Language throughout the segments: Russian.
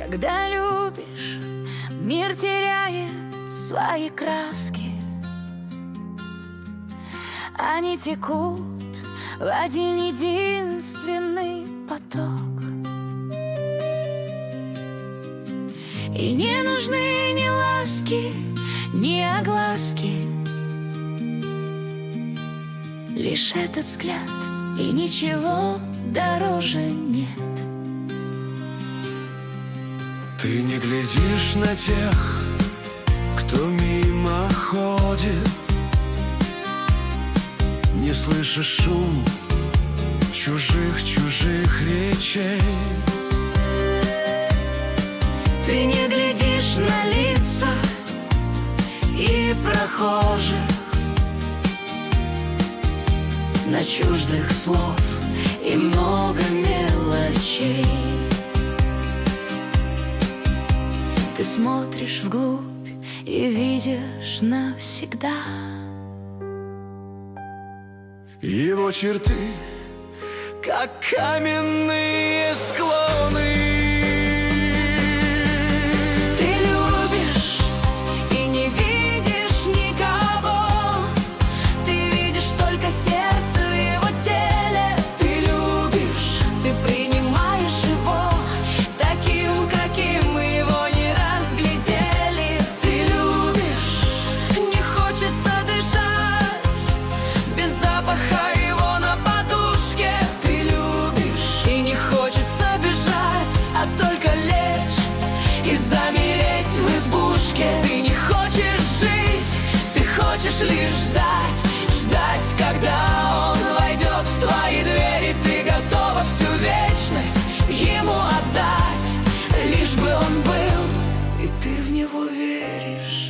Когда любишь, мир теряет свои краски. Они текут в один единственный поток. И не нужны ни ласки, ни огласки. Лишь этот взгляд, и ничего дороже нет. Ты не глядишь на тех, кто мимо ходит, не слышишь шум чужих речей. Ты не глядишь на лица и прохожих, на чуждых слов и много мелочей. Ты смотришь вглубь и видишь навсегда. Его черты, как каменные склоны. Ты любишь и не видишь никого. Ты видишь только сердце в его теле. Ты любишь, ты принимаешь его таким, каким его не разглядели. Ты любишь, не хочется дышать без запаха его на подушке. Ты любишь, и не хочется бежать, а только лечь и замереть в избушке. Ты не хочешь жить, ты хочешь лишь ждать, ждать, когда он войдет в твои двери. Ты готова всю вечность ему отдать, лишь бы он был, и ты в него веришь.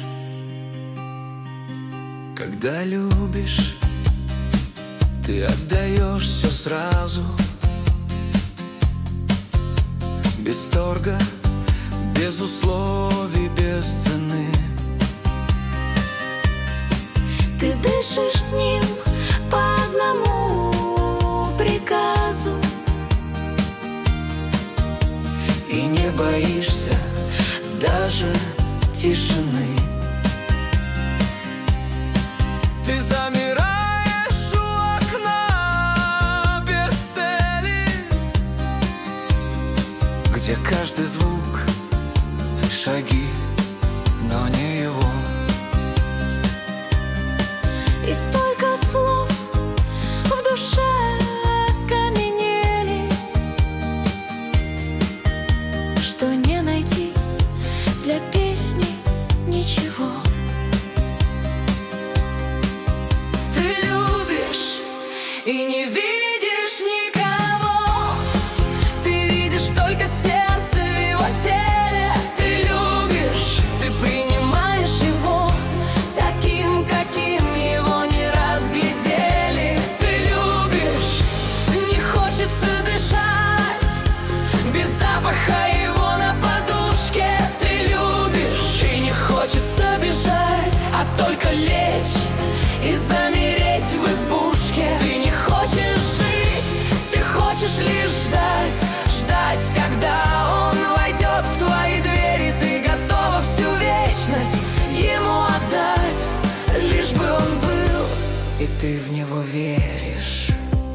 Когда любишь, ты отдаешь все сразу, без торга, без условий, без цены. Ты дышишь с ним по одному приказу И не боишься даже тишины. Ты замираешь у окна без цели, где каждый звук — шаги, но не его. и столько слов в душе окаменели, что не найти для песни ничего. Ты любишь и не видишь никого. Ты видишь только сердце в его теле. Ты любишь, ты принимаешь его таким, каким его не разглядели. Ты любишь, не хочется дышать без запаха его на подушке. Ты любишь, и не хочется бежать, а только лечь и замереть в избушке. Ты не хочешь жить, ты хочешь лишь ждать, ждать, когда он войдет в твои двери. Ты готова всю вечность ему отдать, лишь бы он был, И ты в него веришь.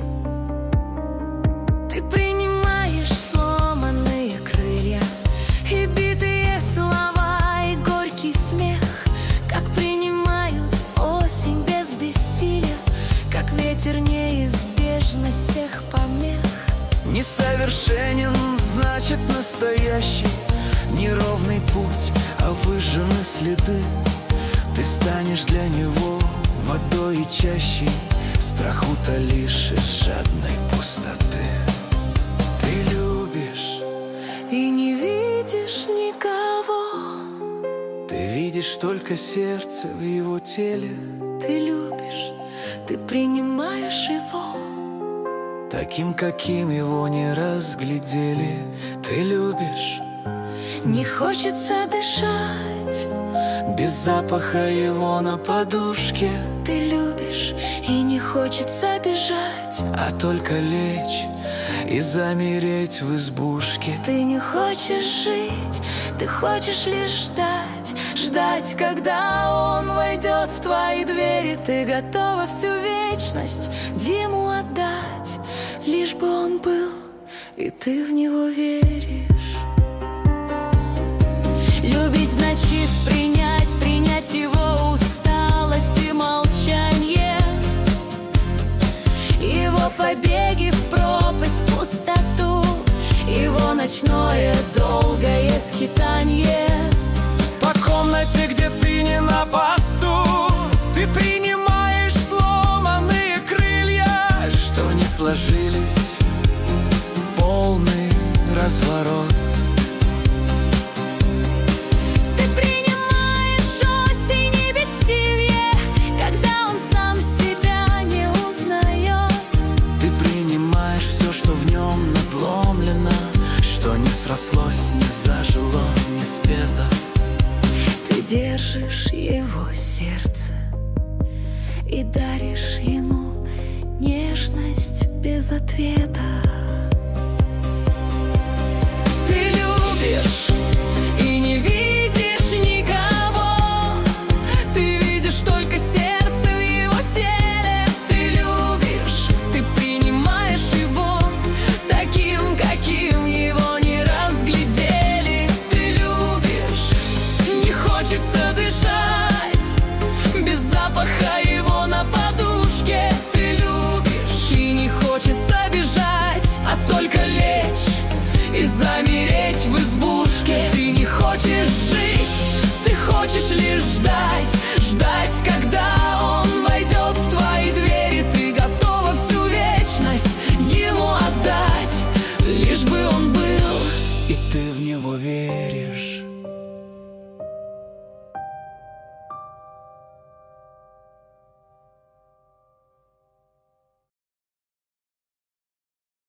ты принимаешь сломанные крылья и битые слова, и горький смех, как принимают осень без бессилия, как ветер неизбежно всех помех. Несовершенен, значит настоящий, неровный путь, а выжжены следы. Ты станешь для него водой и чащей, страху-то лишь из жадной пустоты. Ты любишь, И не видишь никого. ты видишь только сердце в его теле, Ты любишь, ты принимаешь его таким, каким его не разглядели. Ты любишь, не хочется дышать. без запаха его на подушке, Ты любишь, и не хочется бежать, а только лечь и замереть в избушке. Ты не хочешь жить, ты хочешь лишь ждать. Ждать, когда он войдет в твои двери. Ты готова всю вечность Диму отдать, лишь бы он был, и ты в него веришь. Любить значит принять его усталость и молчание, его побеги в пропасть, пустоту, его ночное долгое скитанье. По комнате, где ты не на посту, ты принимаешь сломанные крылья, что не сложились в полный разворот. Ты принимаешь осень и бессилье, когда он сам себя не узнает. Ты принимаешь все, что в нем надломлено, что не срослось, не зажило, не спето. Ты держишь его сердце и даришь ему нежность без ответа. Ты любишь и не видишь никого, ты видишь только сердце в его теле. Ты любишь, ты принимаешь его таким, каким его не разглядели. Ты любишь, не хочется дышать без запаха его на подушке. Ты любишь, и не хочется бежать, а только лечь и замереть в избушке. Ты не хочешь жить, ты хочешь лишь ждать. Ждать, когда